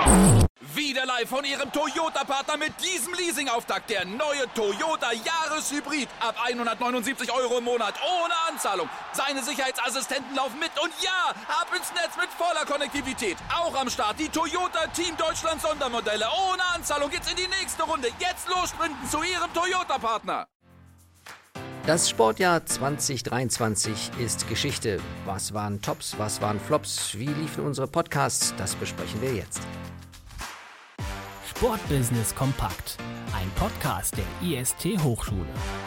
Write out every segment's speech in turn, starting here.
Wieder live von Ihrem Toyota-Partner mit diesem Leasing-Auftakt. Der neue Toyota Jahreshybrid. Ab 179 € im Monat. Ohne Anzahlung. Seine Sicherheitsassistenten laufen mit. Und ja, ab ins Netz mit voller Konnektivität. Auch am Start die Toyota Team Deutschland Sondermodelle. Ohne Anzahlung geht's in die nächste Runde. Jetzt los sprinten zu Ihrem Toyota-Partner. Das Sportjahr 2023 ist Geschichte. Was waren Tops, was waren Flops? Wie liefen unsere Podcasts? Das besprechen wir jetzt. Sportbusiness kompakt. Ein Podcast der IST Hochschule.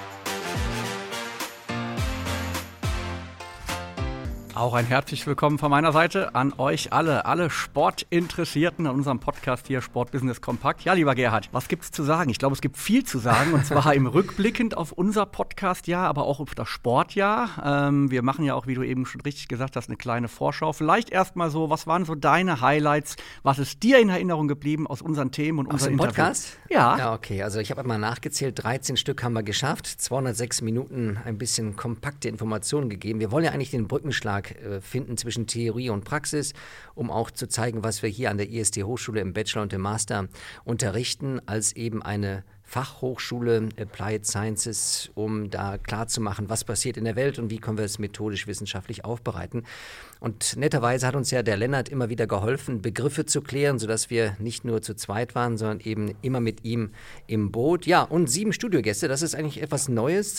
Auch ein herzlich willkommen von meiner Seite an euch alle Sportinteressierten an unserem Podcast hier Sportbusiness kompakt. Ja, lieber Gerhard, was gibt's zu sagen? Ich glaube, es gibt viel zu sagen und zwar im Rückblickend auf unser Podcastjahr, aber auch auf das Sportjahr. Wir machen ja auch, wie du eben schon richtig gesagt hast, eine kleine Vorschau. Vielleicht erstmal so, was waren so deine Highlights? Was ist dir in Erinnerung geblieben aus unseren Themen und unseren Interviews? Podcast? Ja. Ja, okay. Also ich habe einmal nachgezählt, 13 Stück haben wir geschafft, 206 Minuten ein bisschen kompakte Informationen gegeben. Wir wollen ja eigentlich den Brückenschlag finden zwischen Theorie und Praxis, um auch zu zeigen, was wir hier an der IST Hochschule im Bachelor und im Master unterrichten, als eben eine Fachhochschule Applied Sciences, um da klarzumachen, was passiert in der Welt und wie können wir es methodisch wissenschaftlich aufbereiten. Und netterweise hat uns ja der Lennart immer wieder geholfen, Begriffe zu klären, sodass wir nicht nur zu zweit waren, sondern eben immer mit ihm im Boot. Ja, und 7 Studiogäste, das ist eigentlich etwas Neues,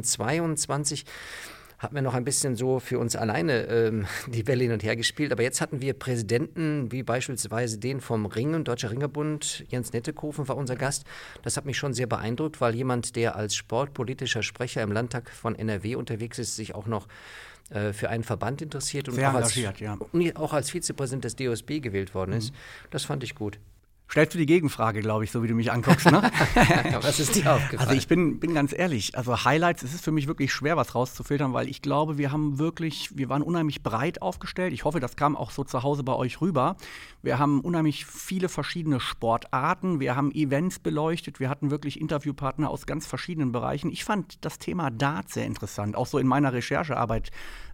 2022. Hatten wir noch ein bisschen so für uns alleine die Bälle hin und her gespielt. Aber jetzt hatten wir Präsidenten, wie beispielsweise den vom Ringen, Deutscher Ringerbund, Jens Nettekoven war unser Gast. Das hat mich schon sehr beeindruckt, weil jemand, der als sportpolitischer Sprecher im Landtag von NRW unterwegs ist, sich auch noch für einen Verband interessiert und sehr auch engagiert, ja. Auch als Vizepräsident des DOSB gewählt worden ist. Das fand ich gut. Stellst du die Gegenfrage, glaube ich, so wie du mich anguckst, ne? Was ist dir aufgefallen? Also ich bin ganz ehrlich, also Highlights, es ist für mich wirklich schwer, was rauszufiltern, weil ich glaube, wir waren unheimlich breit aufgestellt. Ich hoffe, das kam auch so zu Hause bei euch rüber. Wir haben unheimlich viele verschiedene Sportarten, wir haben Events beleuchtet, wir hatten wirklich Interviewpartner aus ganz verschiedenen Bereichen. Ich fand das Thema Dart sehr interessant, auch so in meiner Recherchearbeit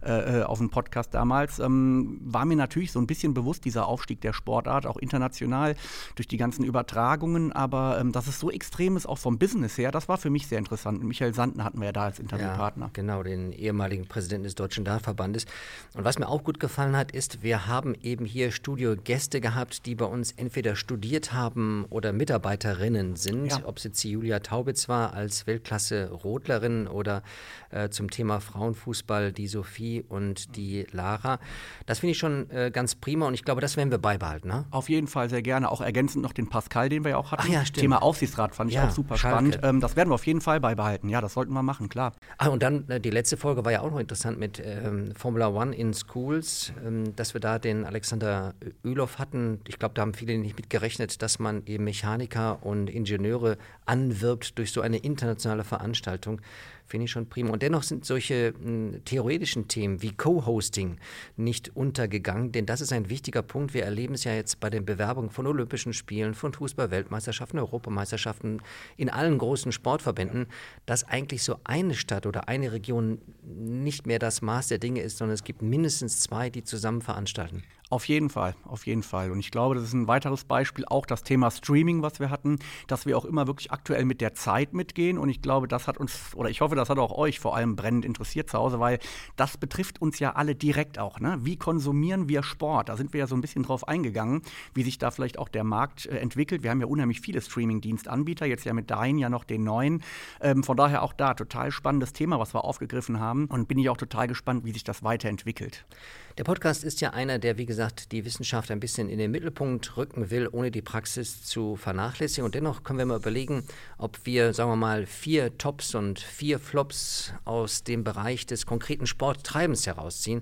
auf dem Podcast damals, war mir natürlich so ein bisschen bewusst, dieser Aufstieg der Sportart, auch international, durch die ganzen Übertragungen, aber dass es so extrem ist, auch vom Business her, das war für mich sehr interessant. Und Michael Sanden hatten wir ja da als Interviewpartner. Ja, genau, den ehemaligen Präsidenten des Deutschen Dartverbandes. Und was mir auch gut gefallen hat, ist, wir haben eben hier Studiogäste gehabt, die bei uns entweder studiert haben oder Mitarbeiterinnen sind, ja. Ob es jetzt die Julia Taubitz war als Weltklasse-Rodlerin oder zum Thema Frauenfußball die Sophie und die Lara. Das finde ich schon ganz prima und ich glaube, das werden wir beibehalten. Ne? Auf jeden Fall sehr gerne, auch ergänzend noch den Pascal, den wir ja auch hatten. Ach ja, stimmt. Thema Aufsichtsrat fand ich auch super Schalke. Spannend. Das werden wir auf jeden Fall beibehalten. Ja, das sollten wir machen, klar. Und dann die letzte Folge war ja auch noch interessant mit Formula One in Schools, dass wir da den Alexander Oelof hatten. Ich glaube, da haben viele nicht mit gerechnet, dass man eben Mechaniker und Ingenieure anwirbt durch so eine internationale Veranstaltung. Finde ich schon prima. Und dennoch sind solche theoretischen Themen wie Co-Hosting nicht untergegangen, denn das ist ein wichtiger Punkt. Wir erleben es ja jetzt bei den Bewerbungen von Olympischen Spielen, von Fußball-Weltmeisterschaften, Europameisterschaften, in allen großen Sportverbänden, dass eigentlich so eine Stadt oder eine Region nicht mehr das Maß der Dinge ist, sondern es gibt mindestens 2, die zusammen veranstalten. Auf jeden Fall. Und ich glaube, das ist ein weiteres Beispiel, auch das Thema Streaming, was wir hatten, dass wir auch immer wirklich aktuell mit der Zeit mitgehen. Und ich glaube, das hat uns, oder ich hoffe, das hat auch euch vor allem brennend interessiert zu Hause, weil das betrifft uns ja alle direkt auch. Ne? Wie konsumieren wir Sport? Da sind wir ja so ein bisschen drauf eingegangen, wie sich da vielleicht auch der Markt entwickelt. Wir haben ja unheimlich viele Streaming-Dienstanbieter, jetzt ja mit Dein ja noch den neuen. Von daher auch da total spannendes Thema, was wir aufgegriffen haben. Und bin ich auch total gespannt, wie sich das weiterentwickelt. Der Podcast ist ja einer, der, wie gesagt, die Wissenschaft ein bisschen in den Mittelpunkt rücken will, ohne die Praxis zu vernachlässigen. Und dennoch können wir mal überlegen, ob wir, sagen wir mal, 4 Tops und 4 Flops aus dem Bereich des konkreten Sporttreibens herausziehen.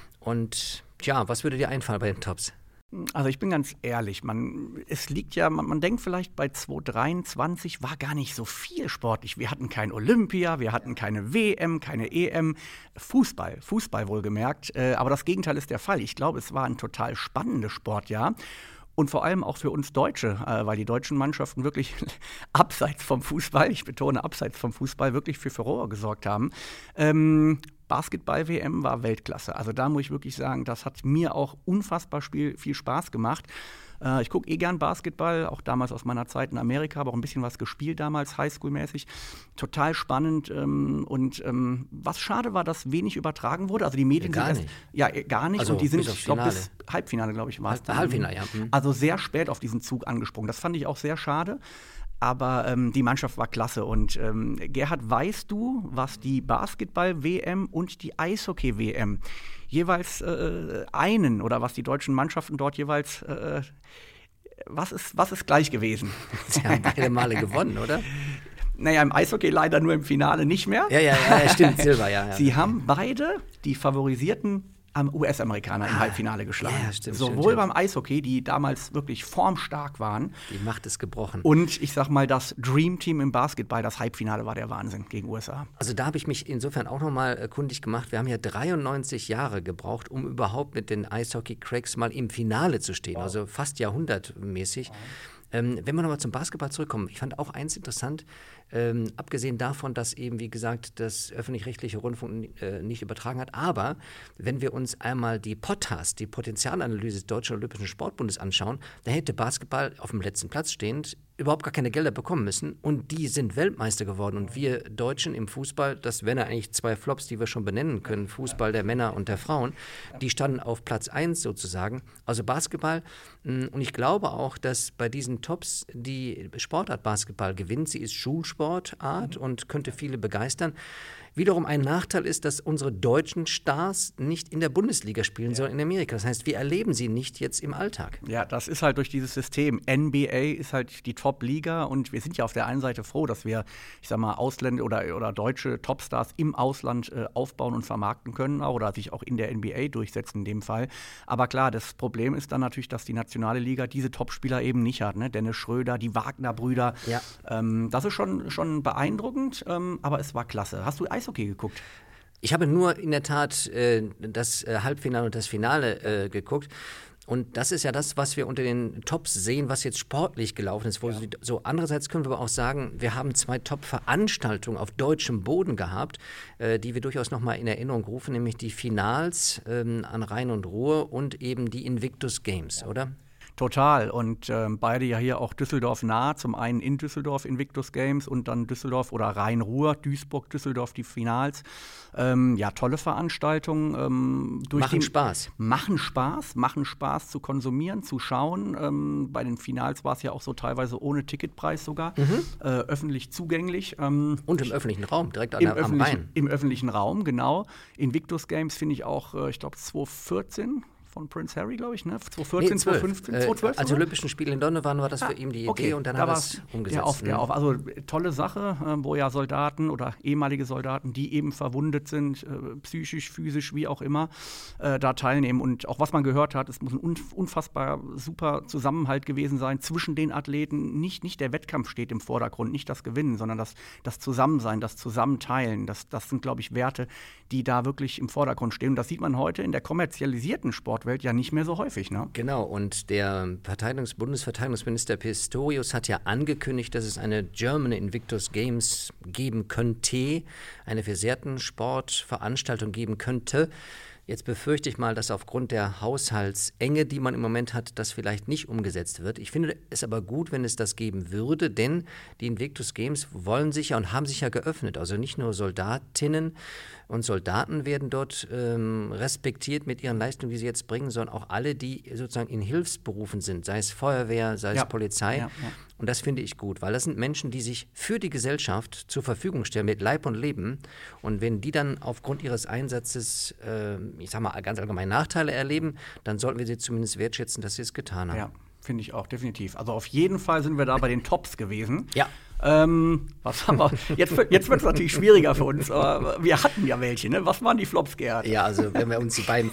Und ja, was würde dir einfallen bei den Tops? Also ich bin ganz ehrlich, es liegt ja, man denkt vielleicht bei 2023 war gar nicht so viel sportlich. Wir hatten kein Olympia, wir hatten keine WM, keine EM, Fußball wohlgemerkt. Aber das Gegenteil ist der Fall. Ich glaube, es war ein total spannendes Sportjahr. Und vor allem auch für uns Deutsche, weil die deutschen Mannschaften wirklich abseits vom Fußball, ich betone abseits vom Fußball, wirklich für Furore gesorgt haben. Basketball-WM war Weltklasse. Also da muss ich wirklich sagen, das hat mir auch unfassbar viel Spaß gemacht. Ich gucke gern Basketball, auch damals aus meiner Zeit in Amerika, aber auch ein bisschen was gespielt damals, Highschool-mäßig. Total spannend. Was schade war, dass wenig übertragen wurde. Also die Medien gar sind nicht. Gar nicht. Also und die sind, bis ich glaube, bis Halbfinale, glaube ich, war es. Halbfinale, ja. Also sehr spät auf diesen Zug angesprungen. Das fand ich auch sehr schade. Aber die Mannschaft war klasse. Und Gerhard, weißt du, was die Basketball-WM und die Eishockey-WM jeweils oder was die deutschen Mannschaften dort jeweils, was ist gleich gewesen? Sie haben beide Male gewonnen, oder? Naja, im Eishockey leider nur im Finale nicht mehr. Ja, stimmt, Silber, ja. Sie haben beide die favorisierten US-Amerikaner im Halbfinale geschlagen. Ja, stimmt, Sowohl beim Eishockey, die damals wirklich formstark waren. Die Macht ist gebrochen. Und ich sag mal, das Dream-Team im Basketball, das Halbfinale war der Wahnsinn gegen USA. Also da habe ich mich insofern auch nochmal kundig gemacht. Wir haben ja 93 Jahre gebraucht, um überhaupt mit den Eishockey-Cracks mal im Finale zu stehen. Also fast jahrhundertmäßig. Wenn wir nochmal zum Basketball zurückkommen, ich fand auch eins interessant, abgesehen davon, dass eben, wie gesagt, das öffentlich-rechtliche Rundfunk nicht übertragen hat, aber wenn wir uns einmal die POTAS, die Potenzialanalyse des Deutschen Olympischen Sportbundes anschauen, da hätte Basketball auf dem letzten Platz stehend überhaupt gar keine Gelder bekommen müssen und die sind Weltmeister geworden und wir Deutschen im Fußball, das wären ja eigentlich 2 Flops, die wir schon benennen können, Fußball der Männer und der Frauen, die standen auf Platz 1 sozusagen, also Basketball und ich glaube auch, dass bei diesen Tops die Sportart Basketball gewinnt, sie ist Schulsportart und könnte viele begeistern. Wiederum ein Nachteil ist, dass unsere deutschen Stars nicht in der Bundesliga spielen, sondern in Amerika. Das heißt, wir erleben sie nicht jetzt im Alltag. Ja, das ist halt durch dieses System. NBA ist halt die Top-Liga und wir sind ja auf der einen Seite froh, dass wir, ich sag mal, Ausländer oder deutsche Topstars im Ausland aufbauen und vermarkten können oder sich auch in der NBA durchsetzen in dem Fall. Aber klar, das Problem ist dann natürlich, dass die nationale Liga diese Topspieler eben nicht hat. Ne? Dennis Schröder, die Wagner-Brüder. Ja. Das ist schon beeindruckend, aber es war klasse. Hast du Eishockey geguckt? Ich habe nur in der Tat das Halbfinale und das Finale geguckt. Und das ist ja das, was wir unter den Tops sehen, was jetzt sportlich gelaufen ist. So andererseits können wir aber auch sagen, wir haben 2 Top-Veranstaltungen auf deutschem Boden gehabt, die wir durchaus nochmal in Erinnerung rufen, nämlich die Finals an Rhein und Ruhr und eben die Invictus Games, oder? Total. Und beide ja hier auch Düsseldorf nah. Zum einen in Düsseldorf Invictus Games und dann Düsseldorf oder Rhein-Ruhr, Duisburg, Düsseldorf die Finals. Tolle Veranstaltungen. Machen Spaß zu konsumieren, zu schauen. Bei den Finals war es ja auch so teilweise ohne Ticketpreis sogar. Öffentlich zugänglich. Und im öffentlichen Raum, direkt am Rhein. Im öffentlichen Raum, genau. Invictus Games finde ich auch, ich glaube 2014. Von Prince Harry, glaube ich, ne? 2014, 2015, 2012. Als Olympischen Spiele in London waren, war das für ihn die Idee und dann hat er es umgesetzt. Also tolle Sache, wo ja Soldaten oder ehemalige Soldaten, die eben verwundet sind, psychisch, physisch, wie auch immer, da teilnehmen. Und auch was man gehört hat, es muss ein unfassbar super Zusammenhalt gewesen sein zwischen den Athleten. Nicht der Wettkampf steht im Vordergrund, nicht das Gewinnen, sondern das Zusammensein, das Zusammenteilen. Das sind, glaube ich, Werte, die da wirklich im Vordergrund stehen. Und das sieht man heute in der kommerzialisierten Sportwelt ja nicht mehr so häufig, ne? Genau, und der Bundesverteidigungsminister Pistorius hat ja angekündigt, dass es eine German Invictus Games geben könnte, eine versehrten Sportveranstaltung geben könnte. Jetzt befürchte ich mal, dass aufgrund der Haushaltsenge, die man im Moment hat, das vielleicht nicht umgesetzt wird. Ich finde es aber gut, wenn es das geben würde, denn die Invictus Games wollen sich ja und haben sich ja geöffnet. Also nicht nur Soldatinnen und Soldaten werden dort respektiert mit ihren Leistungen, die sie jetzt bringen, sondern auch alle, die sozusagen in Hilfsberufen sind, sei es Feuerwehr, sei es Polizei. Ja. Und das finde ich gut, weil das sind Menschen, die sich für die Gesellschaft zur Verfügung stellen mit Leib und Leben. Und wenn die dann aufgrund ihres Einsatzes, ich sage mal ganz allgemein Nachteile erleben, dann sollten wir sie zumindest wertschätzen, dass sie es getan haben. Ja, finde ich auch, definitiv. Also auf jeden Fall sind wir da bei den Tops gewesen. Ja. Was haben wir? Jetzt wird es natürlich schwieriger für uns, aber wir hatten ja welche, ne? Was waren die Flops, Gerhard? Ja, also wenn wir uns die beiden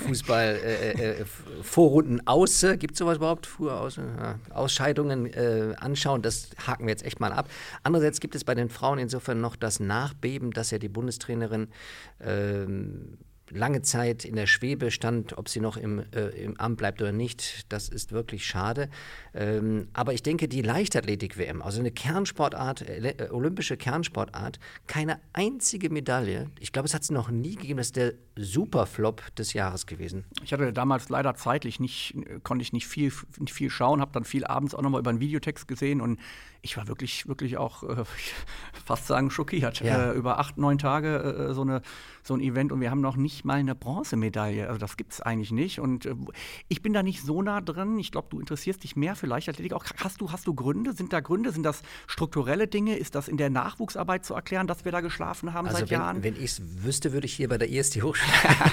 Fußball-Vorrunden gibt es sowas überhaupt? Ausscheidungen anschauen, das haken wir jetzt echt mal ab. Andererseits gibt es bei den Frauen insofern noch das Nachbeben, dass ja die Bundestrainerin lange Zeit in der Schwebe stand, ob sie noch im Amt bleibt oder nicht. Das ist wirklich schade. Aber ich denke, die Leichtathletik-WM, also eine Kernsportart, olympische Kernsportart, keine einzige Medaille. Ich glaube, es hat es noch nie gegeben. Das ist der Superflop des Jahres gewesen. Ich hatte damals leider zeitlich konnte ich nicht viel schauen, habe dann viel abends auch nochmal über einen Videotext gesehen und ich war wirklich auch fast sagen schockiert. Ja. Über 8-9 Tage so ein Event und wir haben noch nicht mal eine Bronzemedaille. Also das gibt es eigentlich nicht. Und ich bin da nicht so nah drin. Ich glaube, du interessierst dich mehr für Leichtathletik. Auch hast du Gründe? Sind da Gründe? Sind das strukturelle Dinge? Ist das in der Nachwuchsarbeit zu erklären, dass wir da geschlafen haben seit Jahren? Wenn ich es wüsste, würde ich hier bei der IST Hochschule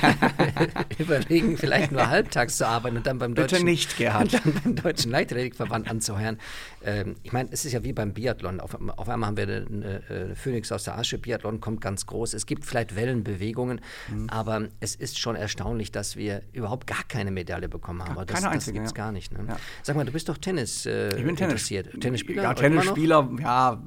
überlegen, vielleicht nur halbtags zu arbeiten und dann beim Bitte nicht, Gerhard. Deutschen Leichtathletikverband anzuheuern. Ich meine, es ist ja wie beim Biathlon. Auf einmal haben wir eine Phönix aus der Asche. Biathlon kommt ganz groß. Es gibt vielleicht Wellenbewegungen, aber es ist schon erstaunlich, dass wir überhaupt gar keine Medaille bekommen haben. Das gibt es gar nicht. Ne? Ja. Sag mal, du bist doch Tennis interessiert. Tennisspieler? Ja, Tennisspieler, ja.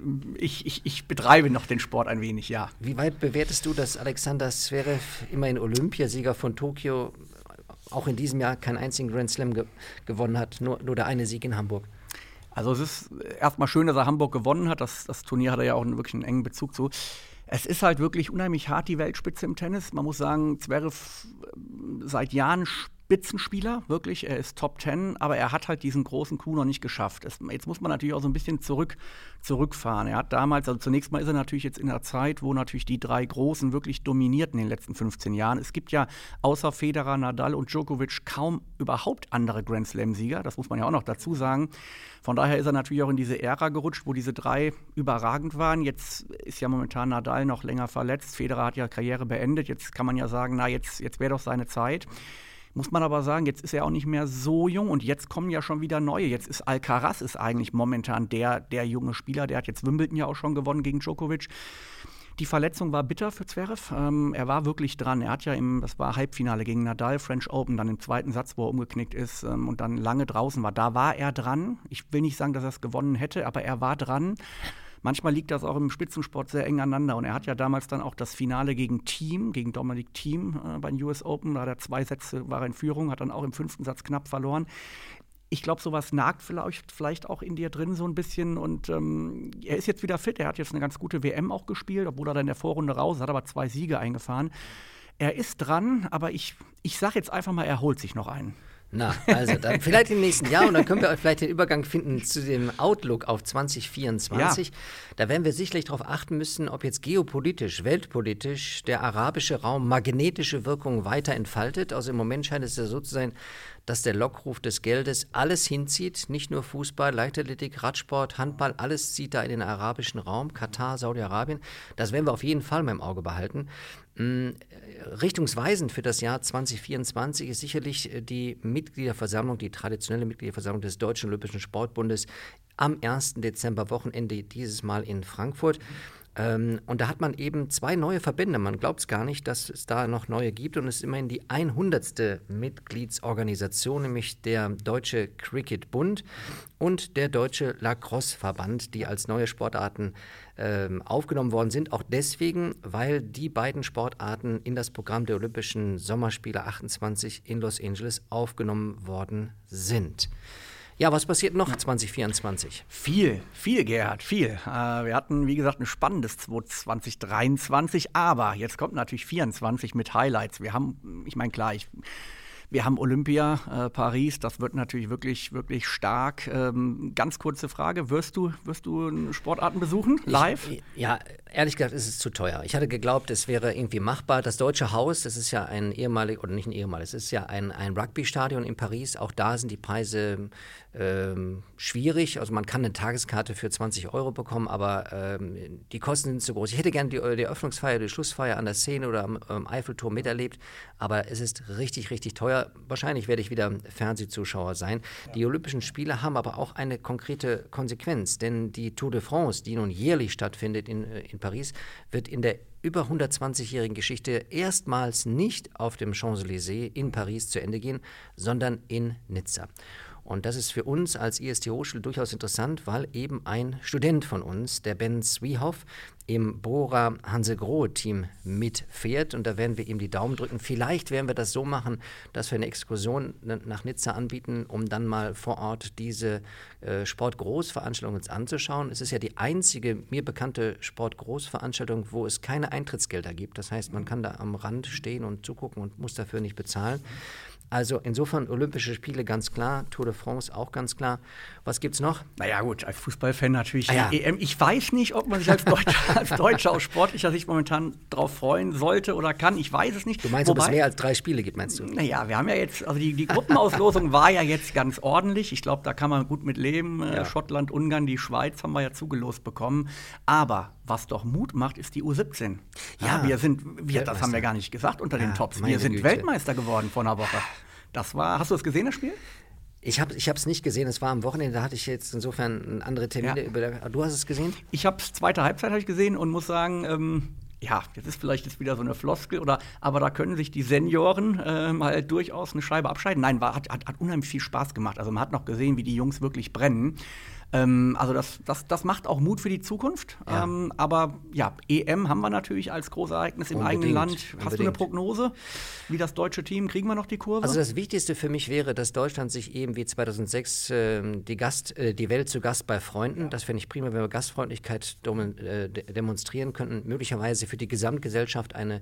Ich betreibe noch den Sport ein wenig, ja. Wie weit bewertest du, dass Alexander Zverev, immerhin Olympiasieger von Tokio, auch in diesem Jahr keinen einzigen Grand Slam gewonnen hat, nur der eine Sieg in Hamburg? Also es ist erstmal schön, dass er Hamburg gewonnen hat. Das Turnier hat er ja auch wirklich einen engen Bezug zu. Es ist halt wirklich unheimlich hart, die Weltspitze im Tennis. Man muss sagen, Zverev seit Jahren Spitzenspieler, wirklich. Er ist Top 10, aber er hat halt diesen großen Coup noch nicht geschafft. Jetzt muss man natürlich auch so ein bisschen zurückfahren. Er hat damals, also zunächst mal ist er natürlich jetzt in einer Zeit, wo natürlich die drei Großen wirklich dominierten in den letzten 15 Jahren. Es gibt ja außer Federer, Nadal und Djokovic kaum überhaupt andere Grand Slam-Sieger. Das muss man ja auch noch dazu sagen. Von daher ist er natürlich auch in diese Ära gerutscht, wo diese drei überragend waren. Jetzt ist ja momentan Nadal noch länger verletzt. Federer hat ja Karriere beendet. Jetzt kann man ja sagen, jetzt wäre doch seine Zeit. Muss man aber sagen, jetzt ist er auch nicht mehr so jung und jetzt kommen ja schon wieder neue. Jetzt ist Alcaraz eigentlich momentan der junge Spieler. Der hat jetzt Wimbledon ja auch schon gewonnen gegen Djokovic. Die Verletzung war bitter für Zverev. Er war wirklich dran. Er hat ja das war Halbfinale gegen Nadal, French Open, dann im zweiten Satz, wo er umgeknickt ist und dann lange draußen war. Da war er dran. Ich will nicht sagen, dass er es gewonnen hätte, aber er war dran. Manchmal liegt das auch im Spitzensport sehr eng aneinander. Und er hat ja damals dann auch das Finale gegen Dominic Thiem bei den US Open. Da hat er 2 Sätze, war er in Führung, hat dann auch im 5. Satz knapp verloren. Ich glaube, sowas nagt vielleicht auch in dir drin so ein bisschen. Und er ist jetzt wieder fit. Er hat jetzt eine ganz gute WM auch gespielt, obwohl er dann in der Vorrunde raus hat, aber 2 Siege eingefahren. Er ist dran, aber ich sage jetzt einfach mal, er holt sich noch einen. Na, also dann vielleicht im nächsten Jahr und dann können wir vielleicht den Übergang finden zu dem Outlook auf 2024. Ja. Da werden wir sicherlich darauf achten müssen, ob jetzt geopolitisch, weltpolitisch der arabische Raum magnetische Wirkung weiter entfaltet. Also im Moment scheint es ja so zu sein, dass der Lockruf des Geldes alles hinzieht, nicht nur Fußball, Leichtathletik, Radsport, Handball, alles zieht da in den arabischen Raum, Katar, Saudi-Arabien. Das werden wir auf jeden Fall mal im Auge behalten. Richtungsweisend für das Jahr 2024 ist sicherlich die Mitgliederversammlung, die traditionelle Mitgliederversammlung des Deutschen Olympischen Sportbundes am 1. Dezember, Wochenende, dieses Mal in Frankfurt. Und da hat man eben 2 neue Verbände. Man glaubt es gar nicht, dass es da noch neue gibt. Und es ist immerhin die 100. Mitgliedsorganisation, nämlich der Deutsche Cricket-Bund und der Deutsche Lacrosse-Verband, die als neue Sportarten aufgenommen worden sind. Auch deswegen, weil die beiden Sportarten in das Programm der Olympischen Sommerspiele 28 in Los Angeles aufgenommen worden sind. Ja, was passiert noch 2024? Viel, Gerhard, viel. Wir hatten, wie gesagt, ein spannendes 2023, aber jetzt kommt natürlich 24 mit Highlights. Wir haben Olympia, Paris, das wird natürlich wirklich, wirklich stark. Ganz kurze Frage, wirst du Sportarten besuchen, live? Ja, ehrlich gesagt ist es zu teuer. Ich hatte geglaubt, es wäre irgendwie machbar. Das Deutsche Haus, das ist ja ein es ist ja ein Rugby-Stadion in Paris. Auch da sind die Preise schwierig. Also man kann eine Tageskarte für 20 € bekommen, aber die Kosten sind zu groß. Ich hätte gerne die Eröffnungsfeier, die Schlussfeier an der Seine oder am Eiffelturm miterlebt, aber es ist richtig, richtig teuer. Wahrscheinlich werde ich wieder Fernsehzuschauer sein. Ja. Die Olympischen Spiele haben aber auch eine konkrete Konsequenz, denn die Tour de France, die nun jährlich stattfindet in Paris, wird in der über 120-jährigen Geschichte erstmals nicht auf dem Champs-Élysées in Paris zu Ende gehen, sondern in Nizza. Und das ist für uns als IST Hochschule durchaus interessant, weil eben ein Student von uns, der Ben Zwiehoff, im Bora Hansgrohe-Team mitfährt. Und da werden wir ihm die Daumen drücken. Vielleicht werden wir das so machen, dass wir eine Exkursion nach Nizza anbieten, um dann mal vor Ort diese Sportgroßveranstaltung uns anzuschauen. Es ist ja die einzige mir bekannte Sportgroßveranstaltung, wo es keine Eintrittsgelder gibt. Das heißt, man kann da am Rand stehen und zugucken und muss dafür nicht bezahlen. Also insofern Olympische Spiele ganz klar, Tour de France auch ganz klar. Was gibt's noch? Naja gut, als Fußballfan natürlich EM. Ich weiß nicht, ob man sich als Deutscher aus sportlicher Sicht momentan drauf freuen sollte oder kann. Ich weiß es nicht. Du meinst, ob es mehr als 3 Spiele gibt, meinst du? Naja, wir haben ja jetzt, also die Gruppenauslosung war ja jetzt ganz ordentlich. Ich glaube, da kann man gut mit leben. Schottland, Ungarn, die Schweiz haben wir ja zugelost bekommen. Aber was doch Mut macht, ist die U17. Ja, das haben wir gar nicht gesagt unter den Tops. Wir sind Weltmeister geworden vor einer Woche. Hast du es gesehen, das Spiel? Ich hab's nicht gesehen, es war am Wochenende, da hatte ich jetzt insofern andere Termine. Du hast es gesehen? Zweite Halbzeit habe ich gesehen und muss sagen, jetzt ist vielleicht wieder so eine Floskel, aber da können sich die Senioren mal durchaus eine Scheibe abschneiden. Nein, hat unheimlich viel Spaß gemacht. Also man hat noch gesehen, wie die Jungs wirklich brennen. Also das macht auch Mut für die Zukunft. Ja. Aber EM haben wir natürlich als Großereignis im eigenen Land. Hast du eine Prognose, wie das deutsche Team, kriegen wir noch die Kurve? Also das Wichtigste für mich wäre, dass Deutschland sich eben wie 2006 die Welt zu Gast bei Freunden, das fände ich prima, wenn wir Gastfreundlichkeit demonstrieren könnten, möglicherweise für die Gesamtgesellschaft eine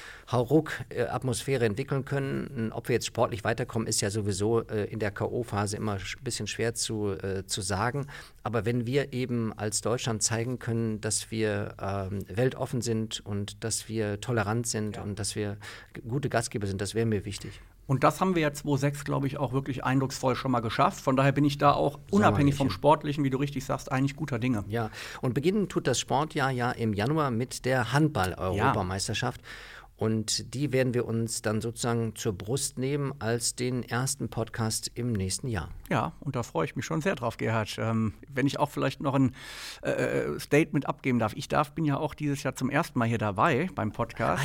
Hauruck-Atmosphäre entwickeln können. Ob wir jetzt sportlich weiterkommen, ist ja sowieso in der K.O.-Phase immer ein bisschen schwer zu sagen. Aber wenn wir eben als Deutschland zeigen können, dass wir weltoffen sind und dass wir tolerant sind und dass wir gute Gastgeber sind, das wäre mir wichtig. Und das haben wir ja 2006, glaube ich, auch wirklich eindrucksvoll schon mal geschafft. Von daher bin ich da auch unabhängig vom Sportlichen, wie du richtig sagst, eigentlich guter Dinge. Ja, und beginnen tut das Sportjahr ja im Januar mit der Handball-Europameisterschaft. Und die werden wir uns dann sozusagen zur Brust nehmen als den ersten Podcast im nächsten Jahr. Ja, und da freue ich mich schon sehr drauf, Gerhard. Wenn ich auch vielleicht noch ein Statement abgeben darf. Bin ja auch dieses Jahr zum ersten Mal hier dabei beim Podcast.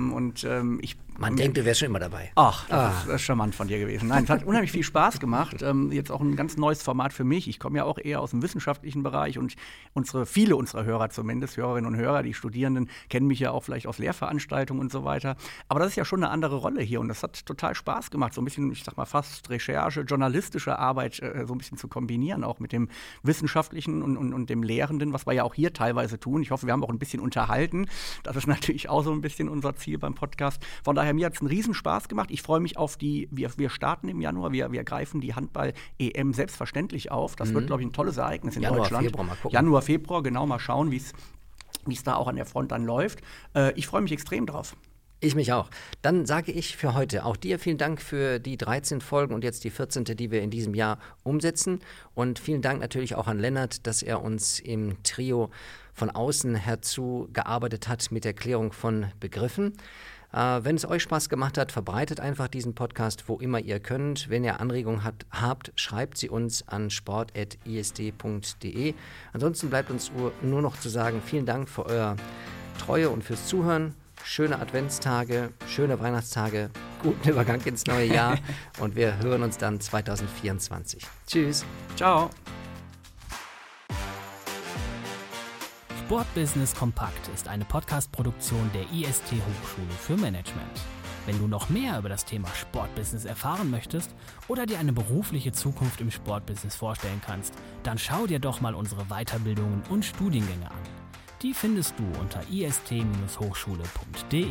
Man denkt, du wärst schon immer dabei. Ach, das ist charmant von dir gewesen. Nein, es hat unheimlich viel Spaß gemacht. Jetzt auch ein ganz neues Format für mich. Ich komme ja auch eher aus dem wissenschaftlichen Bereich und viele unserer Hörer zumindest, Hörerinnen und Hörer, die Studierenden, kennen mich ja auch vielleicht aus Lehrveranstaltungen und so weiter. Aber das ist ja schon eine andere Rolle hier und das hat total Spaß gemacht, so ein bisschen, ich sag mal fast Recherche, journalistische Arbeit so ein bisschen zu kombinieren, auch mit dem Wissenschaftlichen und dem Lehrenden, was wir ja auch hier teilweise tun. Ich hoffe, wir haben auch ein bisschen unterhalten. Das ist natürlich auch so ein bisschen unser Ziel beim Podcast. Von daher, mir hat es einen Riesenspaß gemacht. Ich freue mich auf wir starten im Januar, wir greifen die Handball-EM selbstverständlich auf. Das wird, glaube ich, ein tolles Ereignis in Deutschland. Februar, mal gucken. Januar, Februar, genau, mal schauen, wie es da auch an der Front dann läuft. Ich freue mich extrem drauf. Ich mich auch. Dann sage ich für heute auch dir vielen Dank für die 13 Folgen und jetzt die 14., die wir in diesem Jahr umsetzen. Und vielen Dank natürlich auch an Lennart, dass er uns im Trio von außen herzu gearbeitet hat mit der Klärung von Begriffen. Wenn es euch Spaß gemacht hat, verbreitet einfach diesen Podcast, wo immer ihr könnt. Wenn ihr Anregungen habt, schreibt sie uns an sport@isd.de. Ansonsten bleibt uns nur noch zu sagen, vielen Dank für eure Treue und fürs Zuhören. Schöne Adventstage, schöne Weihnachtstage, guten Übergang ins neue Jahr und wir hören uns dann 2024. Tschüss. Ciao. Sportbusiness Kompakt ist eine Podcast-Produktion der IST Hochschule für Management. Wenn du noch mehr über das Thema Sportbusiness erfahren möchtest oder dir eine berufliche Zukunft im Sportbusiness vorstellen kannst, dann schau dir doch mal unsere Weiterbildungen und Studiengänge an. Die findest du unter ist-hochschule.de.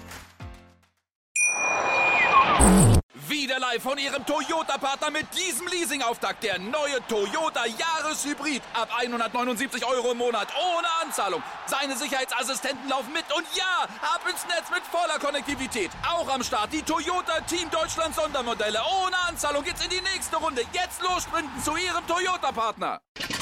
Wieder live von Ihrem Toyota-Partner mit diesem Leasing-Auftakt. Der neue Toyota Jahreshybrid. Ab 179 € im Monat. Ohne Anzahlung. Seine Sicherheitsassistenten laufen mit. Und ja, ab ins Netz mit voller Konnektivität. Auch am Start die Toyota Team Deutschland Sondermodelle. Ohne Anzahlung geht's in die nächste Runde. Jetzt los sprinten zu Ihrem Toyota-Partner.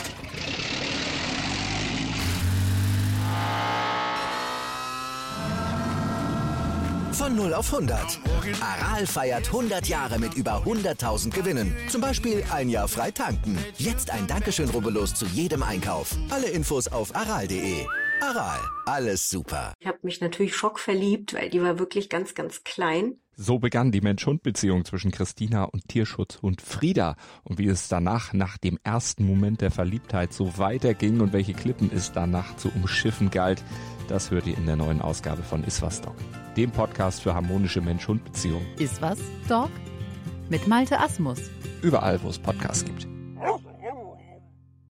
Von 0 auf 100. Aral feiert 100 Jahre mit über 100.000 Gewinnen. Zum Beispiel ein Jahr frei tanken. Jetzt ein Dankeschön, rubbellos zu jedem Einkauf. Alle Infos auf aral.de. Aral, alles super. Ich habe mich natürlich schockverliebt, weil die war wirklich ganz, ganz klein. So begann die Mensch-Hund-Beziehung zwischen Christina und Tierschutzhund Frieda. Und wie es danach, nach dem ersten Moment der Verliebtheit, so weiterging und welche Klippen es danach zu umschiffen galt, das hört ihr in der neuen Ausgabe von Iswas Dog, dem Podcast für harmonische Mensch-Hund-Beziehungen. Iswas Dog? Mit Malte Asmus. Überall, wo es Podcasts gibt.